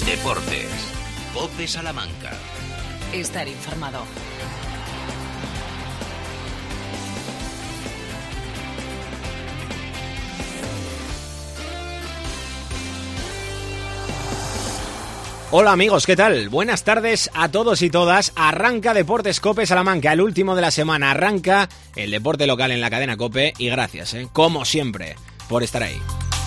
Deportes. COPE Salamanca. Estar informado. Hola amigos, ¿qué tal? Buenas tardes a todos y todas. Arranca Deportes COPE Salamanca, el último de la semana. Arranca el deporte local en la cadena COPE y gracias, como siempre, por estar ahí.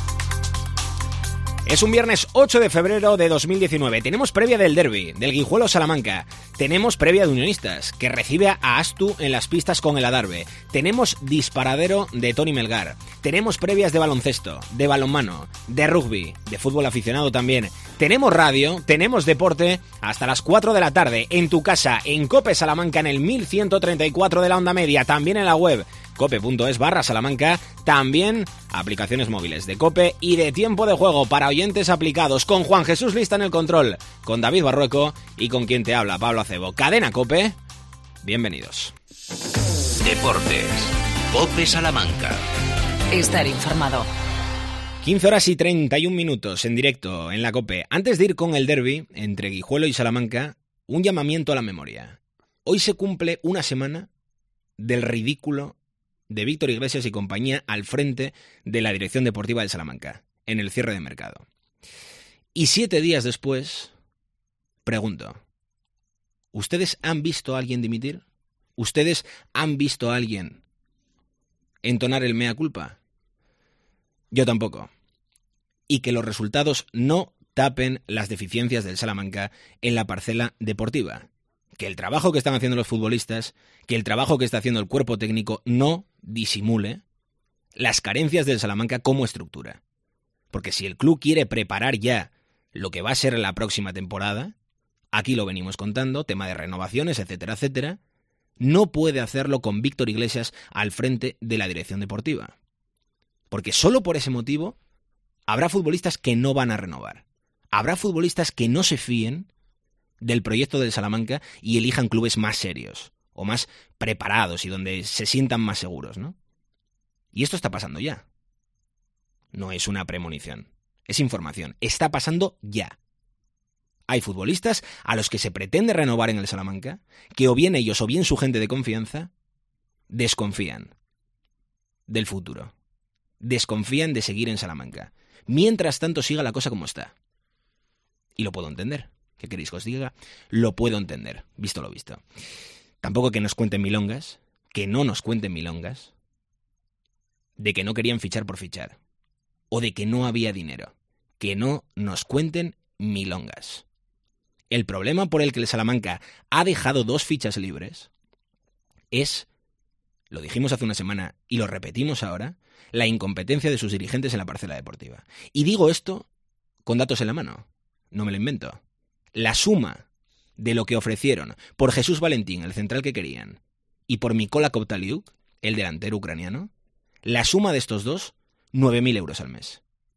Es un viernes 8 de febrero de 2019. Tenemos previa del derbi, del Guijuelo Salamanca. Tenemos previa de Unionistas, que recibe a Astu en las pistas con el Adarve. Tenemos disparadero de Toni Melgar. Tenemos previas de baloncesto, de balonmano, de rugby, de fútbol aficionado también. Tenemos radio, tenemos deporte hasta las 4 de la tarde en tu casa, en COPE Salamanca, en el 1134 de la onda media, también en la web cope.es/Salamanca, también aplicaciones móviles de COPE y de tiempo de juego para oyentes aplicados, con Juan Jesús Lista en el control, con David Barrueco y con quien te habla, Pablo Acebo. Cadena COPE, bienvenidos. Deportes. COPE Salamanca. Estar informado. 15 horas y 31 minutos en directo en la COPE. Antes de ir con el derbi entre Guijuelo y Salamanca, un llamamiento a la memoria. Hoy se cumple una semana del ridículo de Víctor Iglesias y compañía al frente de la dirección deportiva del Salamanca, en el cierre de mercado. Y 7 días después, pregunto, ¿ustedes han visto a alguien dimitir? ¿Ustedes han visto a alguien entonar el mea culpa? Yo tampoco. Y que los resultados no tapen las deficiencias del Salamanca en la parcela deportiva. Que el trabajo que están haciendo los futbolistas, que el trabajo que está haciendo el cuerpo técnico no disimule las carencias del Salamanca como estructura. Porque si el club quiere preparar ya lo que va a ser la próxima temporada, aquí lo venimos contando, tema de renovaciones, etcétera, etcétera, no puede hacerlo con Víctor Iglesias al frente de la dirección deportiva. Porque solo por ese motivo habrá futbolistas que no van a renovar. Habrá futbolistas que no se fíen del proyecto del Salamanca y elijan clubes más serios o más preparados y donde se sientan más seguros, ¿no? Y esto está pasando ya. No es una premonición, es información. Está pasando ya. Hay futbolistas a los que se pretende renovar en el Salamanca que o bien ellos o bien su gente de confianza desconfían del futuro. Desconfían de seguir en Salamanca. Mientras tanto siga la cosa como está. Y lo puedo entender. ¿Qué queréis que os diga? Lo puedo entender, visto lo visto. Tampoco que nos cuenten milongas, que no nos cuenten milongas, de que no querían fichar por fichar, o de que no había dinero. Que no nos cuenten milongas. El problema por el que el Salamanca ha dejado 2 fichas libres es, lo dijimos hace una semana y lo repetimos ahora, la incompetencia de sus dirigentes en la parcela deportiva. Y digo esto con datos en la mano, no me lo invento. La suma de lo que ofrecieron por Jesús Valentín, el central que querían, y por Mykola Koптaliuk, el delantero ucraniano, la suma de estos dos, 9.000 euros al mes.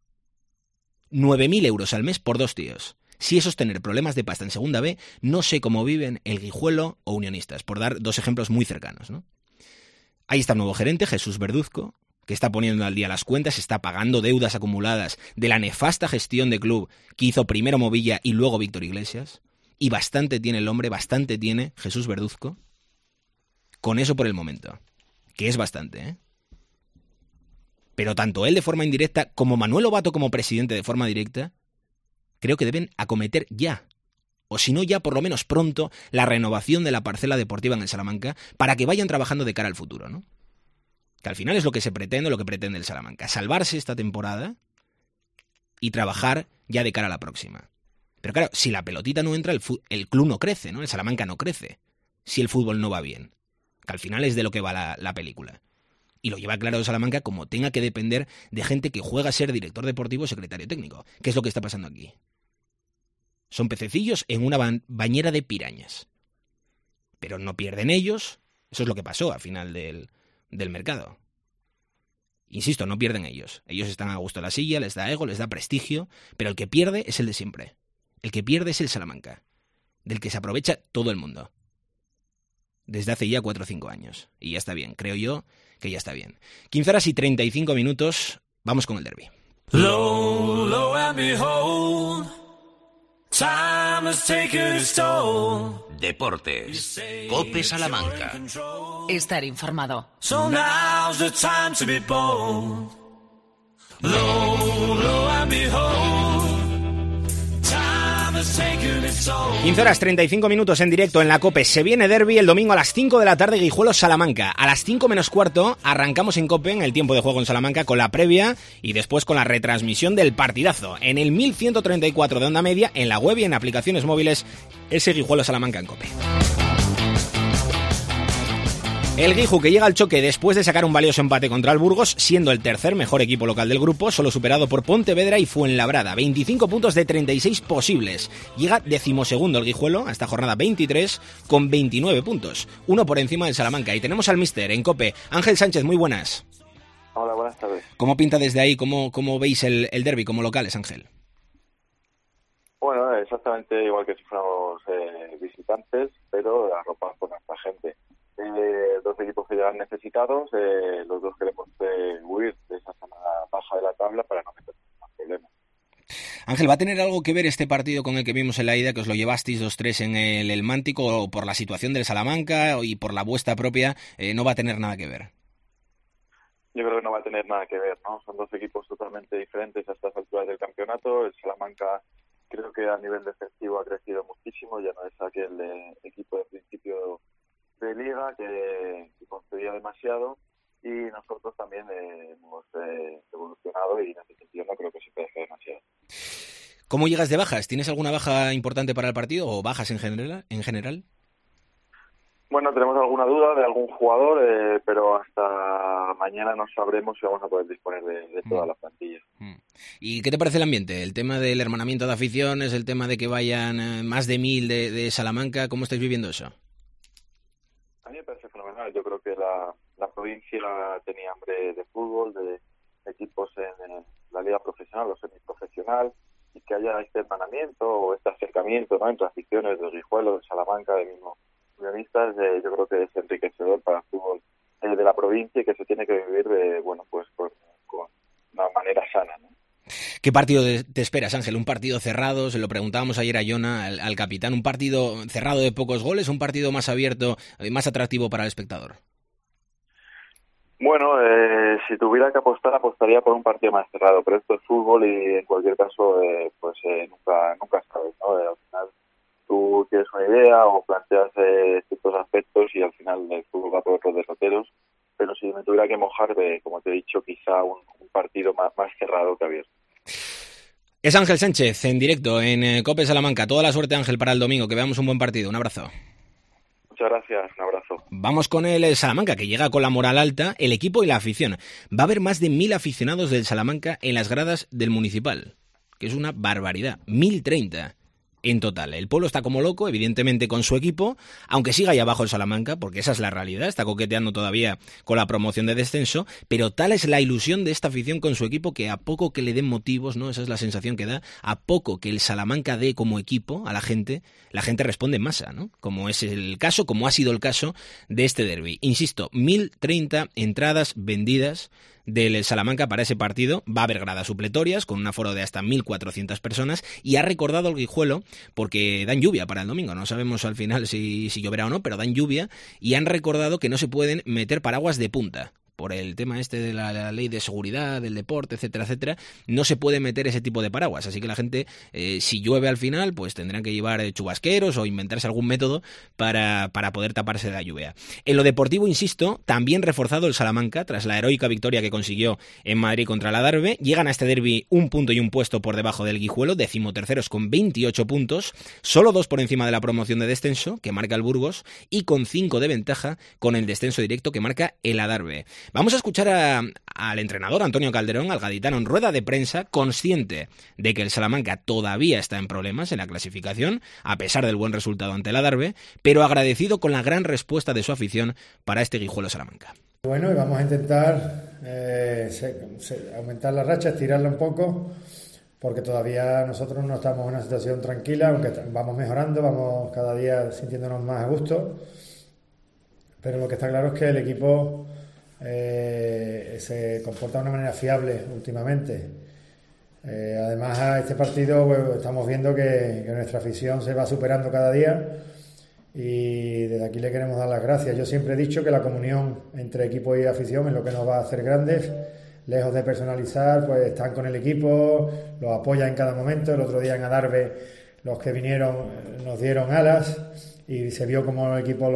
9.000 euros al mes por 2 tíos. Si eso es tener problemas de pasta en segunda B, no sé cómo viven el Guijuelo o Unionistas, por dar 2 ejemplos muy cercanos, ¿no? Ahí está el nuevo gerente, Jesús Verduzco, que está poniendo al día las cuentas, está pagando deudas acumuladas de la nefasta gestión de club que hizo primero Movilla y luego Víctor Iglesias, y bastante tiene el hombre, bastante tiene Jesús Verduzco, con eso por el momento, que es bastante, ¿eh? Pero tanto él de forma indirecta como Manuel Obato como presidente de forma directa, creo que deben acometer ya, o si no ya por lo menos pronto, la renovación de la parcela deportiva en el Salamanca para que vayan trabajando de cara al futuro, ¿no? Que al final es lo que se pretende, lo que pretende el Salamanca. Salvarse esta temporada y trabajar ya de cara a la próxima. Pero claro, si la pelotita no entra, el club no crece, ¿no? El Salamanca no crece. Si el fútbol no va bien. Que al final es de lo que va la película. Y lo lleva claro el Salamanca como tenga que depender de gente que juega a ser director deportivo o secretario técnico. ¿Qué es lo que está pasando aquí? Son pececillos en una bañera de pirañas. Pero no pierden ellos. Eso es lo que pasó al final del mercado. Insisto, no pierden ellos. Ellos están a gusto en la silla, les da ego, les da prestigio, pero el que pierde es el de siempre. El que pierde es el Salamanca, del que se aprovecha todo el mundo. Desde hace ya 4 o 5 años. Y ya está bien, creo yo que ya está bien. 15 horas y 35 minutos, vamos con el derbi. Low, low and behold, Time has taken its toll. Deportes. COPE Salamanca. Estar informado. So now's the time to be bold. Lo, lo and behold. Time has taken its toll. 15 horas 35 minutos en directo en la COPE. Se viene derbi el domingo a las 5 de la tarde, Guijuelo-Salamanca. A las 5 menos cuarto arrancamos en COPE en el tiempo de juego en Salamanca con la previa y después con la retransmisión del partidazo en el 1134 de onda media, en la web y en aplicaciones móviles, ese Guijuelo-Salamanca en COPE. El Guiju, que llega al choque después de sacar un valioso empate contra el Burgos, siendo el tercer mejor equipo local del grupo, solo superado por Pontevedra y Fuenlabrada. 25 puntos de 36 posibles. Llega 12º el Guijuelo a esta jornada 23 con 29 puntos. Uno por encima del Salamanca. Y tenemos al míster en COPE. Ángel Sánchez, muy buenas. Hola, buenas tardes. ¿Cómo pinta desde ahí? ¿Cómo veis el derbi como locales, Ángel? Bueno, exactamente igual que si fuéramos visitantes, pero arropados por nuestra gente. Dos equipos que llegan necesitados, los dos queremos huir de esa zona baja de la tabla para no meter más problemas. Ángel, ¿va a tener algo que ver este partido con el que vimos en la ida, que os lo llevasteis 2-3 en el Mántico, o por la situación del Salamanca y por la vuestra propia, no va a tener nada que ver? Yo creo que no va a tener nada que ver, ¿no? Son dos equipos totalmente diferentes a estas alturas del campeonato. El Salamanca creo que a nivel defensivo ha crecido muchísimo, ya no es aquel equipo de principio de liga que concedía demasiado, y nosotros también hemos evolucionado y en ese sentido no creo que se crezca demasiado. ¿Cómo llegas de bajas? ¿Tienes alguna baja importante para el partido o bajas en general? Bueno, tenemos alguna duda de algún jugador, pero hasta mañana no sabremos si vamos a poder disponer de toda la plantilla. ¿Y qué te parece el ambiente? El tema del hermanamiento de aficiones, el tema de que vayan más de 1000 de Salamanca, ¿cómo estáis viviendo eso? A mí me parece fenomenal. Yo creo que la provincia tenía hambre de fútbol, de equipos en la liga profesional o semiprofesional, y que haya este hermanamiento o este acercamiento, ¿no?, entre aficiones de Guijuelo, de Salamanca, de mismo unionistas, yo creo que es enriquecedor para el fútbol de la provincia y que se tiene que vivir pues con una manera sana, ¿no? ¿Qué partido te esperas, Ángel? ¿Un partido cerrado? Se lo preguntábamos ayer a Jona, al capitán. ¿Un partido cerrado de pocos goles? ¿Un partido más abierto, más atractivo para el espectador? Bueno, si tuviera que apostar, apostaría por un partido más cerrado, pero esto es fútbol y en cualquier caso nunca sabes, ¿no? Al final tú tienes una idea o planteas ciertos aspectos y al final el fútbol va por otros derroteros, pero si me tuviera que mojar, como te he dicho, quizá un partido más cerrado que abierto. Es Ángel Sánchez en directo en COPE Salamanca. Toda la suerte, Ángel, para el domingo. Que veamos un buen partido. Un abrazo. Muchas gracias. Un abrazo. Vamos con el Salamanca, que llega con la moral alta, el equipo y la afición. Va a haber más de 1000 aficionados del Salamanca en las gradas del Municipal, que es una barbaridad. 1030 en total. El pueblo está como loco, evidentemente con su equipo, aunque siga ahí abajo el Salamanca, porque esa es la realidad, está coqueteando todavía con la promoción de descenso, pero tal es la ilusión de esta afición con su equipo que a poco que le den motivos, ¿no? Esa es la sensación que da, a poco que el Salamanca dé como equipo a la gente responde en masa, ¿no? Como es el caso, como ha sido el caso de este derbi. Insisto, 1030 entradas vendidas del Salamanca para ese partido. Va a haber gradas supletorias con un aforo de hasta 1400 personas, y ha recordado el Guijuelo, porque dan lluvia para el domingo, no sabemos al final si lloverá o no, pero dan lluvia, y han recordado que no se pueden meter paraguas de punta. Por el tema este de la ley de seguridad, del deporte, etcétera, etcétera, no se puede meter ese tipo de paraguas. Así que la gente, si llueve al final, pues tendrán que llevar chubasqueros o inventarse algún método para poder taparse de la lluvia. En lo deportivo, insisto, también reforzado el Salamanca, tras la heroica victoria que consiguió en Madrid contra el Adarve. Llegan a este derbi un punto y un puesto por debajo del Guijuelo, 13º con 28 puntos, solo 2 por encima de la promoción de descenso, que marca el Burgos, y con 5 de ventaja con el descenso directo que marca el Adarve. Vamos a escuchar al entrenador Antonio Calderón, al gaditano, en rueda de prensa, consciente de que el Salamanca todavía está en problemas en la clasificación, a pesar del buen resultado ante el Adarve, pero agradecido con la gran respuesta de su afición para este Guijuelo Salamanca. Bueno, y vamos a intentar aumentar la racha, estirarla un poco, porque todavía nosotros no estamos en una situación tranquila, aunque vamos mejorando, vamos cada día sintiéndonos más a gusto, pero lo que está claro es que el equipo se comporta de una manera fiable últimamente. Además, a este partido pues, estamos viendo que nuestra afición se va superando cada día y desde aquí le queremos dar las gracias. Yo siempre he dicho que la comunión entre equipo y afición es lo que nos va a hacer grandes. Lejos de personalizar, pues están con el equipo, los apoyan en cada momento. El otro día en Adarve los que vinieron nos dieron alas y se vio como el equipo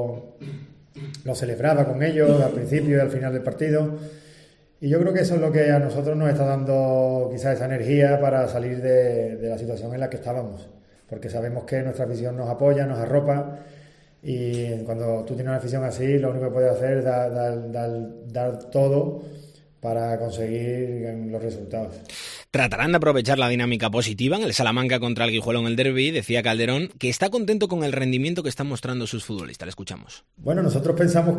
lo celebraba con ellos al principio y al final del partido. Y yo creo que eso es lo que a nosotros nos está dando quizás esa energía para salir de la situación en la que estábamos. Porque sabemos que nuestra afición nos apoya, nos arropa y cuando tú tienes una afición así, lo único que puedes hacer es dar todo para conseguir los resultados. Tratarán de aprovechar la dinámica positiva en el Salamanca contra el Guijuelo en el derbi. Decía Calderón que está contento con el rendimiento que están mostrando sus futbolistas. Le escuchamos. Bueno, nosotros pensamos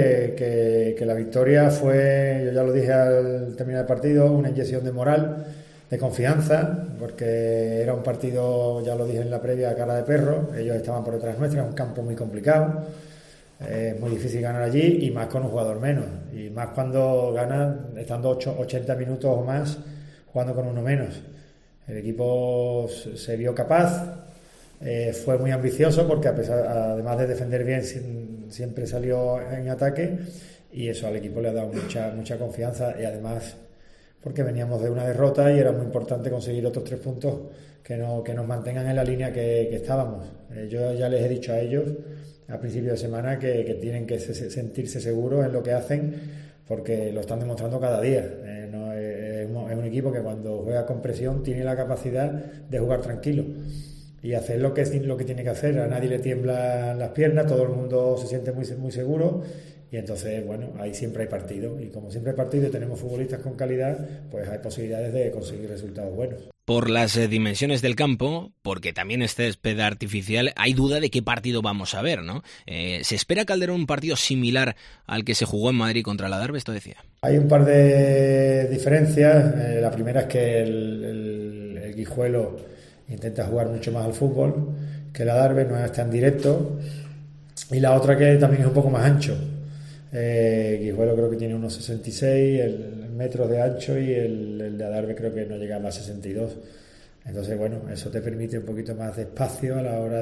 que la victoria fue, yo ya lo dije al terminar el partido, una inyección de moral, de confianza, porque era un partido, ya lo dije en la previa, a cara de perro. Ellos estaban por detrás nuestra, es un campo muy complicado. Es muy difícil ganar allí y más con un jugador menos y más cuando ganan estando 80 minutos o más jugando con uno menos. El equipo se vio capaz, fue muy ambicioso porque además de defender bien siempre salió en ataque y eso al equipo le ha dado mucha confianza y además porque veníamos de una derrota y era muy importante conseguir otros 3 puntos que nos mantengan en la línea que estábamos. Yo ya les he dicho a ellos a principio de semana que tienen que sentirse seguros en lo que hacen porque lo están demostrando cada día. Es un equipo que cuando juega con presión tiene la capacidad de jugar tranquilo y hacer lo que tiene que hacer. A nadie le tiemblan las piernas, todo el mundo se siente muy, muy seguro y entonces, bueno, ahí siempre hay partido y como siempre hay partido y tenemos futbolistas con calidad, pues hay posibilidades de conseguir resultados buenos. Por las dimensiones del campo, porque también es césped artificial, hay duda de qué partido vamos a ver, ¿no? ¿Se espera, Calderón, un partido similar al que se jugó en Madrid contra el Adarve? Esto decía. Hay un par de diferencias. La primera es que el Guijuelo intenta jugar mucho más al fútbol que el Adarve, no es tan directo. Y la otra que también es un poco más ancho. Guijuelo creo que tiene unos 66 metros de ancho y el de Adarve creo que no llega a más 62. Entonces, bueno, eso te permite un poquito más de espacio a la hora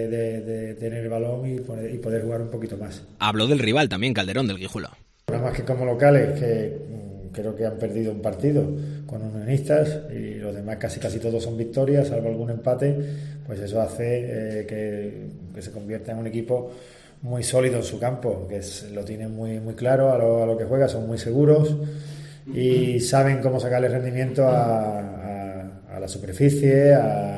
de tener el balón y poder jugar un poquito más. Habló del rival también, Calderón, del Guijuelo. Nada más que como locales, que creo que han perdido un partido con unionistas y los demás casi todos son victorias, salvo algún empate, pues eso hace que se convierta en un equipo muy sólido en su campo, que lo tienen muy, muy claro a lo que juega, son muy seguros y saben cómo sacarle rendimiento a la superficie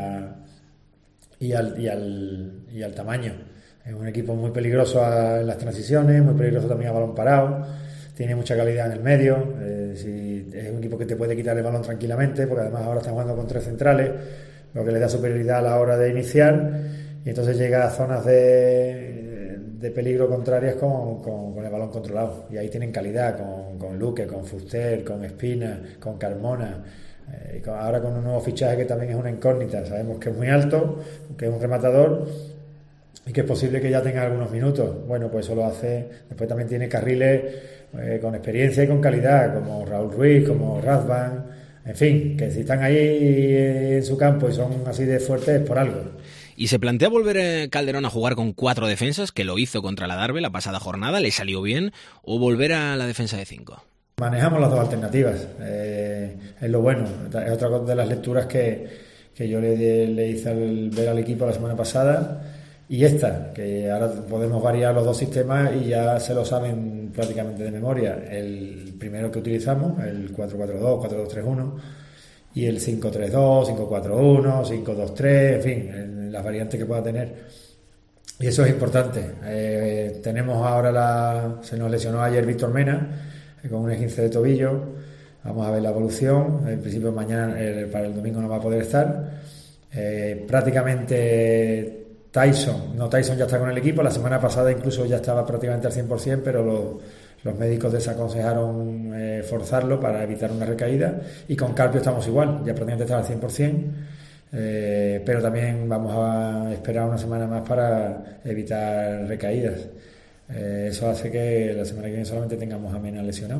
y al tamaño. Es un equipo muy peligroso en las transiciones, muy peligroso también a balón parado, tiene mucha calidad en el medio, es un equipo que te puede quitar el balón tranquilamente, porque además ahora están jugando con 3 centrales, lo que le da superioridad a la hora de iniciar, y entonces llega a zonas de peligro contrarias con el balón controlado, y ahí tienen calidad con Luque, con Fuster, con Espina, con Carmona, ahora con un nuevo fichaje que también es una incógnita. Sabemos que es muy alto, que es un rematador y que es posible que ya tenga algunos minutos. Bueno, pues eso lo hace. Después también tiene carriles con experiencia y con calidad, como Raúl Ruiz, como Razvan, en fin, que si están ahí en su campo y son así de fuertes es por algo. ¿Y se plantea volver Calderón a jugar con 4 defensas, que lo hizo contra la Adarve la pasada jornada, le salió bien, o volver a la defensa de 5? Manejamos las 2 alternativas, es lo bueno. Es otra de las lecturas que yo le hice al ver al equipo la semana pasada, y esta, que ahora podemos variar los 2 sistemas y ya se lo saben prácticamente de memoria. El primero que utilizamos, el 4-4-2, 4-2-3-1, y el 5-3-2, 5-4-1, 5-2-3, en fin, las variantes que pueda tener. Y eso es importante. Tenemos ahora se nos lesionó ayer Víctor Mena con un esguince de tobillo. Vamos a ver la evolución. En principio mañana, para el domingo no va a poder estar. Prácticamente Tyson ya está con el equipo. La semana pasada incluso ya estaba prácticamente al 100%, pero los médicos desaconsejaron forzarlo para evitar una recaída, y con Carpio estamos igual, ya prácticamente está al 100%, pero también vamos a esperar una semana más para evitar recaídas. Eso hace que la semana que viene solamente tengamos a Mena lesionado.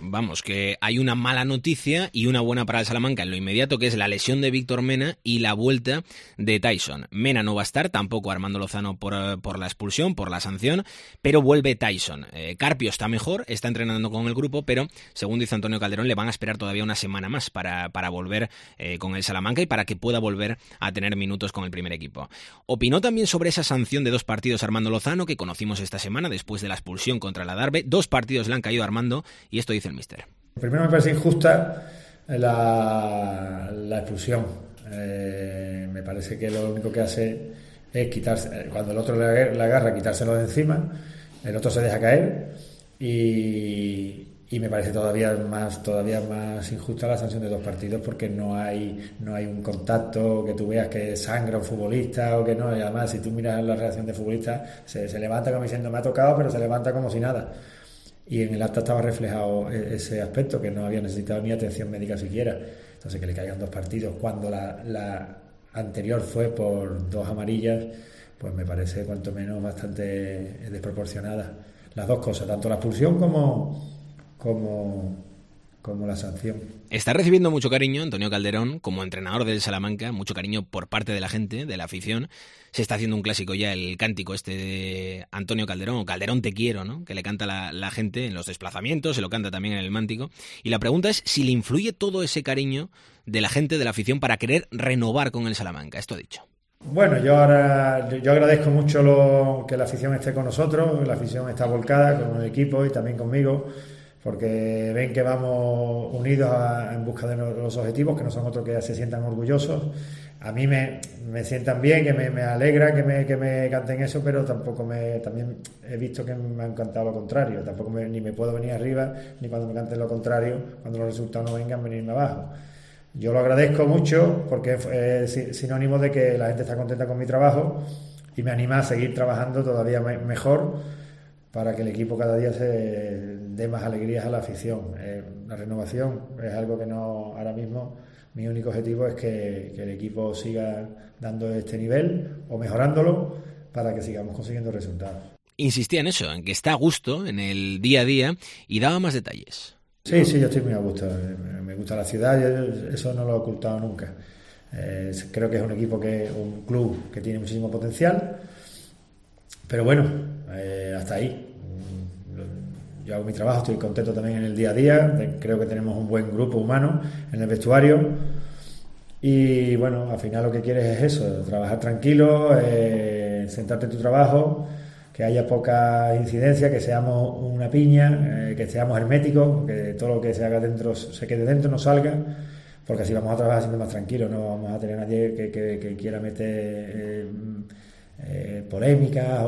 vamos, que hay una mala noticia y una buena para el Salamanca en lo inmediato, que es la lesión de Víctor Mena y la vuelta de Tyson. Mena no va a estar, tampoco Armando Lozano por la expulsión, por la sanción, pero vuelve Tyson. Carpio está mejor, está entrenando con el grupo, pero según dice Antonio Calderón, le van a esperar todavía una semana más para volver con el Salamanca y para que pueda volver a tener minutos con el primer equipo. Opinó también sobre esa sanción de 2 partidos Armando Lozano, que conocimos esta semana después de la expulsión contra la Darbe. 2 partidos le han caído a Armando, y esto dice el míster. Primero me parece injusta la expulsión. Me parece que lo único que hace es quitarse, cuando el otro le agarra, quitárselo de encima, el otro se deja caer y me parece todavía más injusta la sanción de 2 partidos, porque no hay un contacto que tú veas que sangra un futbolista o que no. Y además, si tú miras la reacción de futbolista, se levanta como diciendo me ha tocado, pero se levanta como si nada. Y en el acta estaba reflejado ese aspecto, que no había necesitado ni atención médica siquiera. Entonces, que le caigan 2 partidos cuando la anterior fue por 2 amarillas, pues me parece cuanto menos bastante desproporcionada. Las 2 cosas, tanto la expulsión como la sanción. Está recibiendo mucho cariño Antonio Calderón como entrenador del Salamanca, mucho cariño por parte de la gente, de la afición. Se está haciendo un clásico ya el cántico este de Antonio Calderón, o Calderón te quiero, ¿no? Que le canta la gente en los desplazamientos, se lo canta también en el Mántico. Y la pregunta es si le influye todo ese cariño de la gente, de la afición, para querer renovar con el Salamanca. Esto ha dicho. Bueno, yo agradezco mucho que la afición esté con nosotros, la afición está volcada con el equipo y también conmigo, porque ven que vamos unidos en busca de los objetivos, que no son otros que se sientan orgullosos. A mí me sientan bien, que me alegra que me canten eso, pero también he visto que me han cantado lo contrario. Tampoco ni me puedo venir arriba, ni cuando me canten lo contrario, cuando los resultados no vengan, venirme abajo. Yo lo agradezco mucho porque es sinónimo de que la gente está contenta con mi trabajo y me anima a seguir trabajando todavía mejor para que el equipo cada día se dé más alegrías a la afición. La renovación es algo que no, ahora mismo mi único objetivo es que el equipo siga dando este nivel o mejorándolo para que sigamos consiguiendo resultados. Insistía en eso, en que está a gusto en el día a día, y daba más detalles. Sí, yo estoy muy a gusto. Me gusta la ciudad, eso no lo he ocultado nunca. Creo que es un club que tiene muchísimo potencial, pero bueno, hasta ahí. Yo hago mi trabajo, estoy contento también en el día a día, creo que tenemos un buen grupo humano en el vestuario y bueno, al final lo que quieres es eso, trabajar tranquilo, sentarte en tu trabajo, que haya poca incidencia, que seamos una piña, que seamos herméticos, que todo lo que se haga dentro se quede dentro, no salga, porque así vamos a trabajar siempre más tranquilos, no vamos a tener a nadie que quiera meter polémicas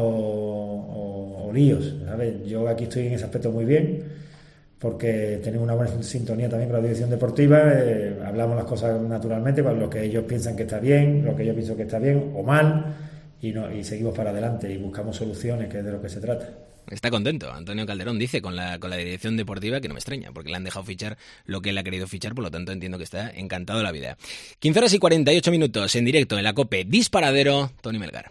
o líos, ¿sabes? Yo aquí estoy en ese aspecto muy bien, porque tenemos una buena sintonía también con la dirección deportiva, hablamos las cosas naturalmente, con lo que ellos piensan que está bien, lo que yo pienso que está bien o mal, y seguimos para adelante y buscamos soluciones, que es de lo que se trata. Está contento, Antonio Calderón dice, con la dirección deportiva, que no me extraña, porque le han dejado fichar lo que él ha querido fichar, por lo tanto entiendo que está encantado de la vida. 15:48 en directo en la COPE, disparadero, Tony Melgar.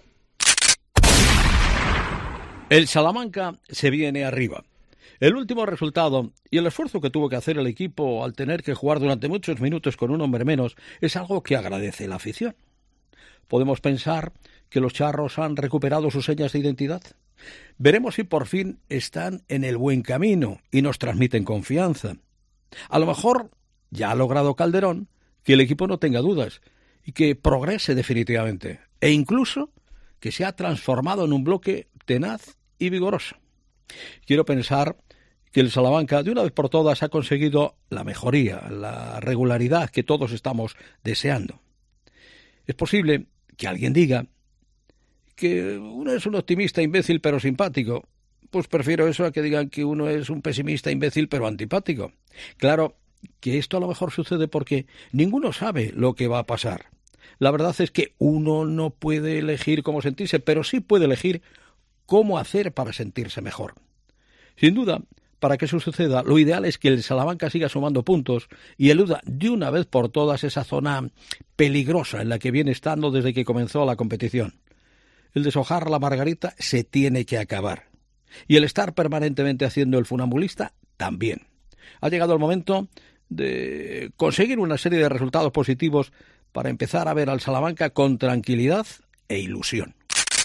El Salamanca se viene arriba. El último resultado y el esfuerzo que tuvo que hacer el equipo al tener que jugar durante muchos minutos con un hombre menos es algo que agradece la afición. Podemos pensar que los charros han recuperado sus señas de identidad. Veremos si por fin están en el buen camino y nos transmiten confianza. A lo mejor ya ha logrado Calderón que el equipo no tenga dudas y que progrese definitivamente, e incluso que se ha transformado en un bloque tenaz y vigoroso. Quiero pensar que el Salamanca de una vez por todas ha conseguido la mejoría, la regularidad que todos estamos deseando. Es posible que alguien diga que uno es un optimista imbécil pero simpático. Pues prefiero eso a que digan que uno es un pesimista imbécil pero antipático. Claro que esto a lo mejor sucede porque ninguno sabe lo que va a pasar. La verdad es que uno no puede elegir cómo sentirse, pero sí puede elegir cómo hacer para sentirse mejor. Sin duda, para que eso suceda, lo ideal es que el Salamanca siga sumando puntos y eluda de una vez por todas esa zona peligrosa en la que viene estando desde que comenzó la competición. El deshojar la margarita se tiene que acabar. Y el estar permanentemente haciendo el funambulista también. Ha llegado el momento de conseguir una serie de resultados positivos para empezar a ver al Salamanca con tranquilidad e ilusión.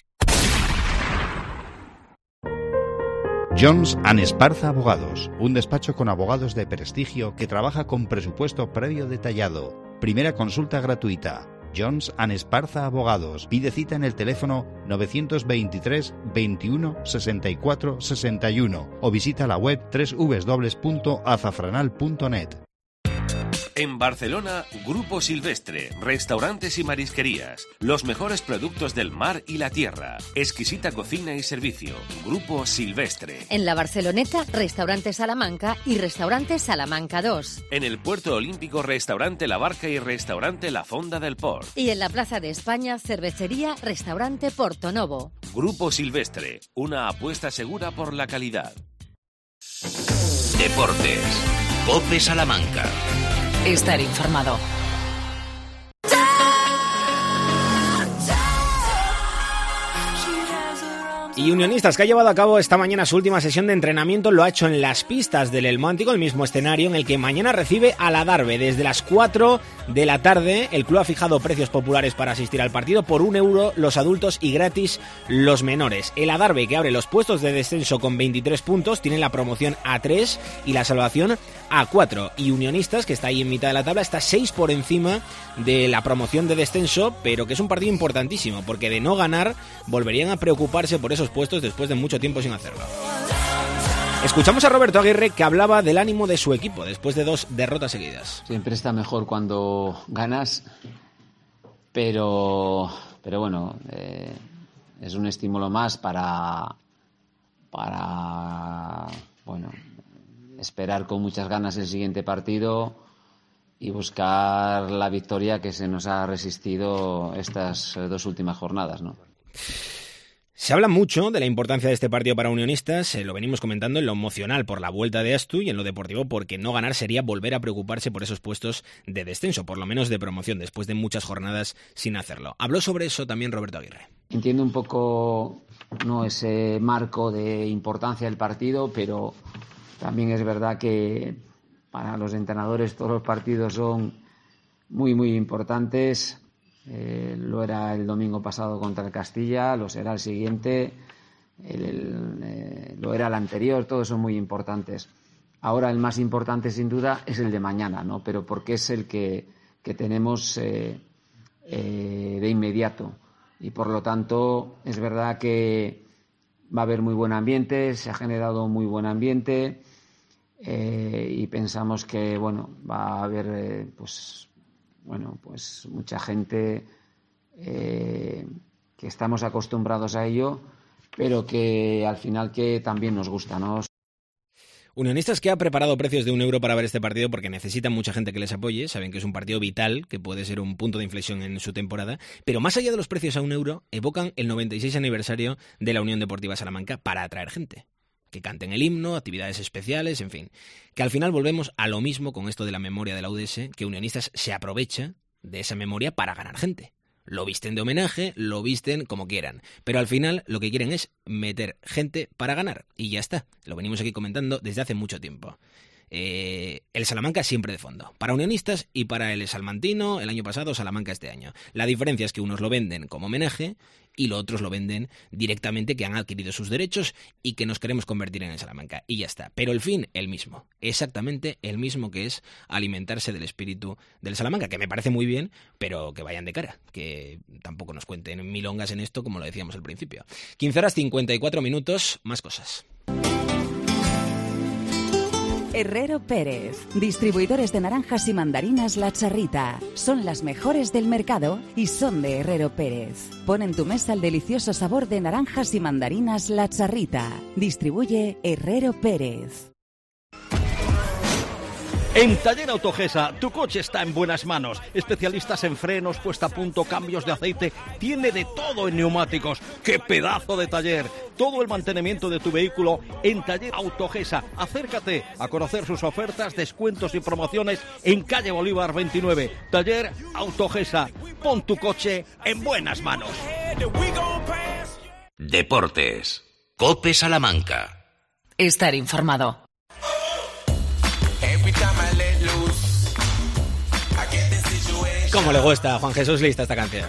Jones & Esparza Abogados, un despacho con abogados de prestigio que trabaja con presupuesto previo detallado. Primera consulta gratuita. Jones & Esparza Abogados. Pide cita en el teléfono 923 21 64 61 o visita la web www.azafranal.net. En Barcelona, Grupo Silvestre, restaurantes y marisquerías, los mejores productos del mar y la tierra, exquisita cocina y servicio. Grupo Silvestre. En la Barceloneta, Restaurante Salamanca y Restaurante Salamanca 2. En el Puerto Olímpico, Restaurante La Barca y Restaurante La Fonda del Port. Y en la Plaza de España, Cervecería Restaurante Porto Novo. Grupo Silvestre, una apuesta segura por la calidad. Deportes. COPE Salamanca. Estar informado. Y Unionistas, que ha llevado a cabo esta mañana su última sesión de entrenamiento, lo ha hecho en las pistas del El Mántico, el mismo escenario en el que mañana recibe al Adarve. Desde las 4 de la tarde, el club ha fijado precios populares para asistir al partido, por €1 los adultos y gratis los menores. El Adarve, que abre los puestos de descenso con 23 puntos, tiene la promoción A3 y la salvación A4. Y Unionistas, que está ahí en mitad de la tabla, está 6 por encima de la promoción de descenso, pero que es un partido importantísimo, porque de no ganar, volverían a preocuparse por esos puestos después de mucho tiempo sin hacerlo. Escuchamos a Roberto Aguirre, que hablaba del ánimo de su equipo después de 2 derrotas seguidas. Siempre está mejor cuando ganas, pero bueno, es un estímulo más para bueno, esperar con muchas ganas el siguiente partido y buscar la victoria que se nos ha resistido estas 2 últimas jornadas, ¿no? Se habla mucho de la importancia de este partido para Unionistas, lo venimos comentando en lo emocional por la vuelta de Astu y en lo deportivo porque no ganar sería volver a preocuparse por esos puestos de descenso, por lo menos de promoción, después de muchas jornadas sin hacerlo. Habló sobre eso también Roberto Aguirre. Entiendo un poco, ¿no?, ese marco de importancia del partido, pero también es verdad que para los entrenadores todos los partidos son muy, muy importantes. Lo era el domingo pasado contra el Castilla, lo será el siguiente, lo era el anterior, todos son muy importantes. Ahora el más importante sin duda es el de mañana, ¿no? Pero porque es el que tenemos de inmediato y por lo tanto es verdad que va a haber muy buen ambiente, se ha generado muy buen ambiente y pensamos que bueno, va a haber pues mucha gente que estamos acostumbrados a ello, pero que al final que también nos gusta, ¿no? Unionistas, que ha preparado precios de €1 para ver este partido porque necesitan mucha gente que les apoye, saben que es un partido vital, que puede ser un punto de inflexión en su temporada, pero más allá de los precios a €1, evocan el 96 aniversario de la Unión Deportiva Salamanca para atraer gente. Que canten el himno, actividades especiales, en fin. Que al final volvemos a lo mismo con esto de la memoria de la UDS, que Unionistas se aprovecha de esa memoria para ganar gente. Lo visten de homenaje, lo visten como quieran, pero al final lo que quieren es meter gente para ganar, y ya está. Lo venimos aquí comentando desde hace mucho tiempo. El Salamanca siempre de fondo, para Unionistas y para el salmantino el año pasado, Salamanca este año. La diferencia es que unos lo venden como homenaje y los otros lo venden directamente, que han adquirido sus derechos y que nos queremos convertir en el Salamanca, y ya está. Pero el fin, el mismo, exactamente el mismo, que es alimentarse del espíritu del Salamanca, que me parece muy bien, pero que vayan de cara, que tampoco nos cuenten milongas en esto, como lo decíamos al principio. 15:54, más cosas. Herrero Pérez, distribuidores de naranjas y mandarinas La Charrita. Son las mejores del mercado y son de Herrero Pérez. Pon en tu mesa el delicioso sabor de naranjas y mandarinas La Charrita. Distribuye Herrero Pérez. En Taller Autogesa, tu coche está en buenas manos. Especialistas en frenos, puesta a punto, cambios de aceite. Tiene de todo en neumáticos. ¡Qué pedazo de taller! Todo el mantenimiento de tu vehículo en Taller Autogesa. Acércate a conocer sus ofertas, descuentos y promociones en calle Bolívar 29. Taller Autogesa. Pon tu coche en buenas manos. Deportes. COPE Salamanca. Estar informado. ¿Cómo le gusta a Juan Jesús Lista esta canción?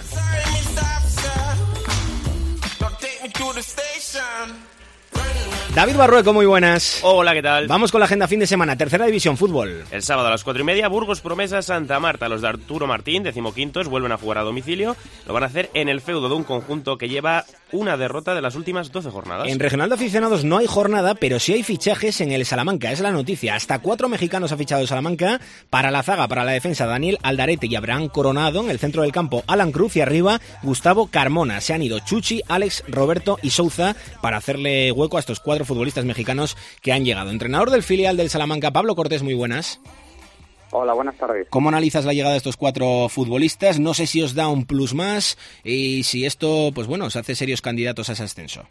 David Barrueco, muy buenas. Hola, ¿qué tal? Vamos con la agenda fin de semana. Tercera división, fútbol. El sábado a las 4:30, Burgos Promesa Santa Marta. Los de Arturo Martín, 15º, vuelven a jugar a domicilio. Lo van a hacer en el feudo de un conjunto que lleva una derrota de las últimas 12 jornadas. En regional de aficionados no hay jornada, pero sí hay fichajes en el Salamanca. Es la noticia. Hasta 4 mexicanos ha fichado el Salamanca. Para la zaga, para la defensa, Daniel Aldarete y Abraham Coronado. En el centro del campo, Alan Cruz. Y arriba, Gustavo Carmona. Se han ido Chuchi, Alex, Roberto y Souza para hacerle hueco a estos 4 futbolistas mexicanos que han llegado. Entrenador del filial del Salamanca, Pablo Cortés, muy buenas. Hola, buenas tardes. ¿Cómo analizas la llegada de estos 4 futbolistas? No sé si os da un plus más y si esto, pues bueno, os hace serios candidatos a ese ascenso.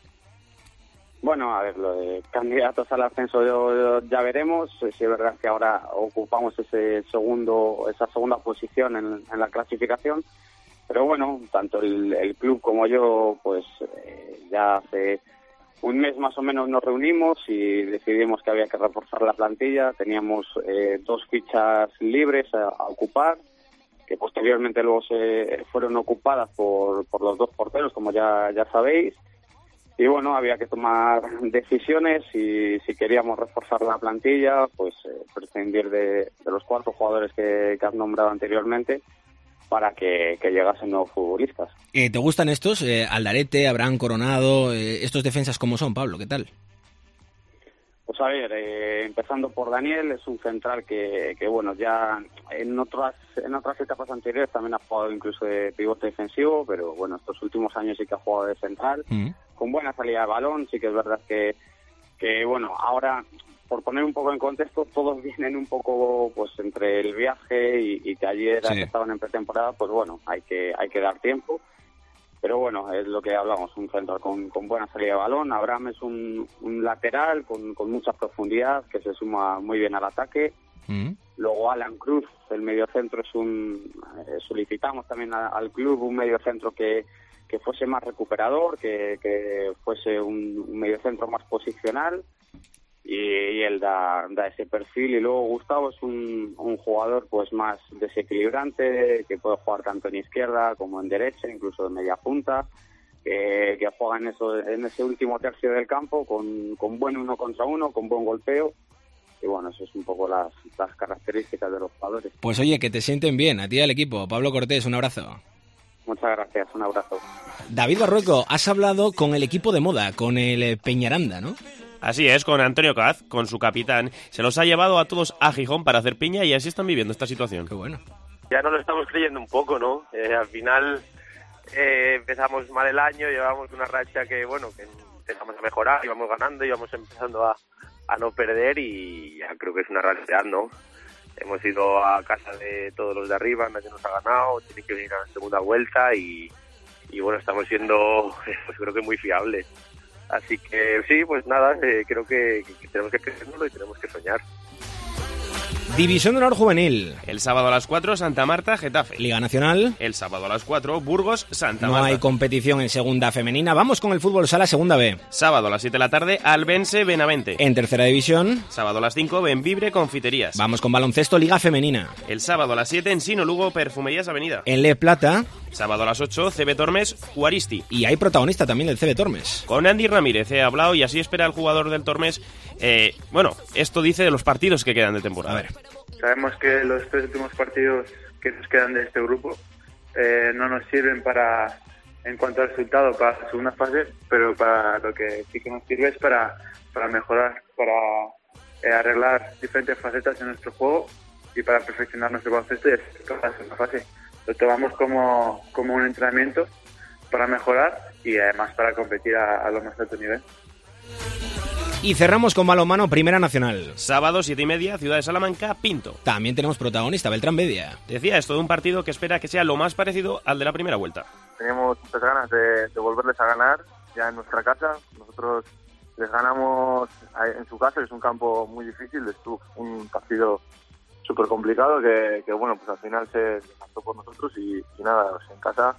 Bueno, a ver, lo de candidatos al ascenso ya veremos. Sí, es verdad que ahora ocupamos esa segunda posición en la clasificación, pero bueno, tanto el club como yo, pues ya hace un mes más o menos nos reunimos y decidimos que había que reforzar la plantilla. Teníamos 2 fichas libres a ocupar, que posteriormente luego se fueron ocupadas por los 2 porteros, como ya sabéis. Y bueno, había que tomar decisiones y si queríamos reforzar la plantilla, pues prescindir de los 4 jugadores que has nombrado anteriormente, para que llegasen nuevos futbolistas. ¿Te gustan estos? Aldarete, Abraham Coronado, estos defensas, ¿cómo son, Pablo? ¿Qué tal? Pues a ver, empezando por Daniel, es un central que bueno, ya en otras etapas anteriores también ha jugado incluso de pivote defensivo, pero bueno, estos últimos años sí que ha jugado de central, con buena salida de balón. Sí que es verdad que bueno, ahora, por poner un poco en contexto, todos vienen un poco pues entre el viaje y que ayer estaban en pretemporada, pues bueno, hay que dar tiempo. Pero bueno, es lo que hablamos, un central con buena salida de balón. Abraham es un lateral con mucha profundidad, que se suma muy bien al ataque. Luego Alan Cruz, el mediocentro, solicitamos también al club un mediocentro que fuese más recuperador, que fuese un mediocentro más posicional. Y él da ese perfil. Y luego Gustavo es un jugador pues más desequilibrante, que puede jugar tanto en izquierda como en derecha, incluso en media punta, que juega en ese último tercio del campo con buen 1 contra 1, con buen golpeo. Y bueno, eso es un poco las características de los jugadores. Pues oye, que te sienten bien, a ti y al equipo. Pablo Cortés, un abrazo. Muchas gracias, un abrazo. David Barrueco, has hablado con el equipo de moda, con el Peñaranda, ¿no? Así es, con Antonio Caz, con su capitán. Se los ha llevado a todos a Gijón para hacer piña y así están viviendo esta situación. Qué bueno. Ya nos lo estamos creyendo un poco, ¿no? Al final empezamos mal el año, llevábamos una racha que, bueno, que empezamos a mejorar, íbamos ganando, íbamos empezando a no perder y ya creo que es una realidad, ¿no? Hemos ido a casa de todos los de arriba, nadie nos ha ganado, tiene que venir a la segunda vuelta y bueno, estamos siendo, pues creo que muy fiables. Así que sí, pues nada, creo que tenemos que creérnoslo y tenemos que soñar. División de Honor Juvenil. El sábado a las 4, Santa Marta, Getafe. Liga Nacional. El sábado a las 4, Burgos, Santa Marta. No hay competición en segunda femenina. Vamos con el fútbol sala segunda B. Sábado a las 7 de la tarde, Albense, Benavente. En tercera división. Sábado a las 5, Benvibre, Confiterías. Vamos con baloncesto, Liga Femenina. El sábado a las 7, Ensino, Lugo, Perfumerías Avenida. En Le Plata. Sábado a las 8, CB Tormes, Juaristi. Y hay protagonista también del CB Tormes. Con Andy Ramírez he hablado y así espera el jugador del Tormes. Bueno, esto dice de los partidos que quedan de temporada. A ver. Sabemos que los 3 últimos partidos que nos quedan de este grupo no nos sirven en cuanto al resultado para la segunda fase, pero para lo que sí que nos sirve es para mejorar, para arreglar diferentes facetas en nuestro juego y para perfeccionar nuestro baloncesto y hacer la segunda fase. Lo tomamos como un entrenamiento para mejorar y además para competir a lo más alto nivel. Y cerramos con balonmano Primera Nacional. Sábado, 7:30, Ciudad de Salamanca, Pinto. También tenemos protagonista, Beltrán Bedia. Decía esto de un partido que espera que sea lo más parecido al de la primera vuelta. Teníamos muchas ganas de volverles a ganar ya en nuestra casa. Nosotros les ganamos en su casa, es un campo muy difícil, es un partido súper complicado que bueno, pues al final se pasó por nosotros y nada, pues en casa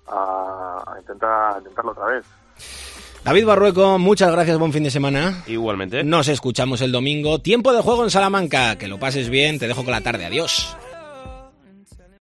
a intentarlo otra vez. David Barrueco, muchas gracias, buen fin de semana. Igualmente. Nos escuchamos el domingo. Tiempo de juego en Salamanca. Que lo pases bien, te dejo con la tarde. Adiós.